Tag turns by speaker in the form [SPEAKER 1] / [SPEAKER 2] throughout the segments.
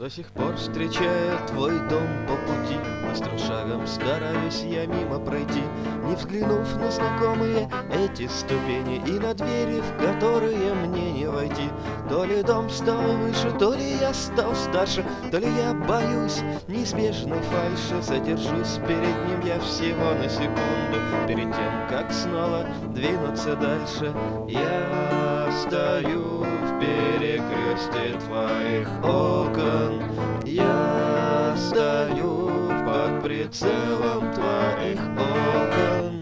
[SPEAKER 1] До сих пор, встречая твой дом по пути, быстрым шагом стараюсь я мимо пройти, не взглянув на знакомые эти ступени и на двери, в которые мне не войти. То ли дом стал выше, то ли я стал старше, то ли я боюсь неизбежной фальши. Задержусь перед ним я всего на секунду, перед тем, как снова двинуться дальше. Я стою в перекрестье твоих окон, я стою под прицелом твоих окон.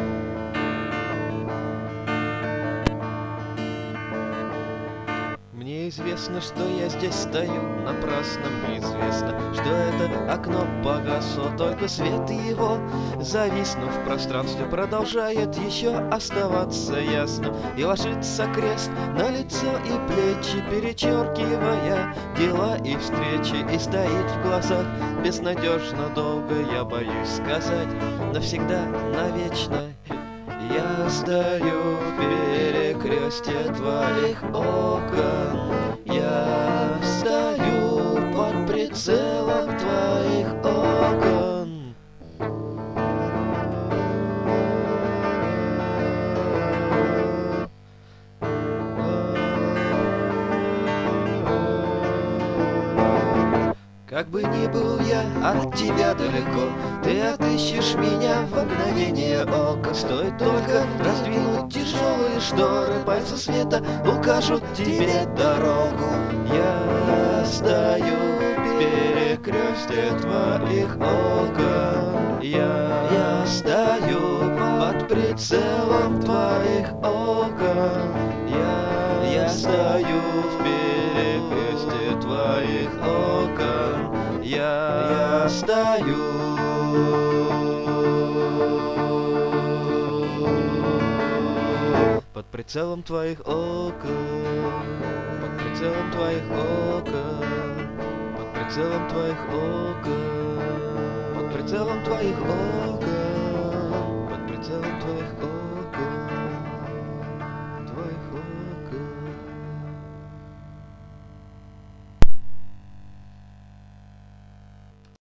[SPEAKER 1] Мне известно, что я здесь стою, напрасно мне известно, что это окно погасло, только свет его, зависнув в пространстве, продолжает еще оставаться ясным. И ложится крест на лицо и плечи, перечеркивая дела и встречи, и стоит в глазах безнадежно долго, я боюсь сказать навсегда, навечно. Я стою в перекрестье твоих окон, я стою под прицелом твоих окон. Как бы ни был я от тебя далеко, ты отыщешь меня в мгновение ока. Стоит только раздвинуть тяжелые шторы, пальцы света укажут тебе дорогу. Я стою в перекрестье твоих окон, я стою под прицелом твоих окон, я стою в перекрестье твоих окон, я стою под прицелом твоих окон, под прицелом твоих окон, под прицелом твоих окон, под прицелом твоих окон.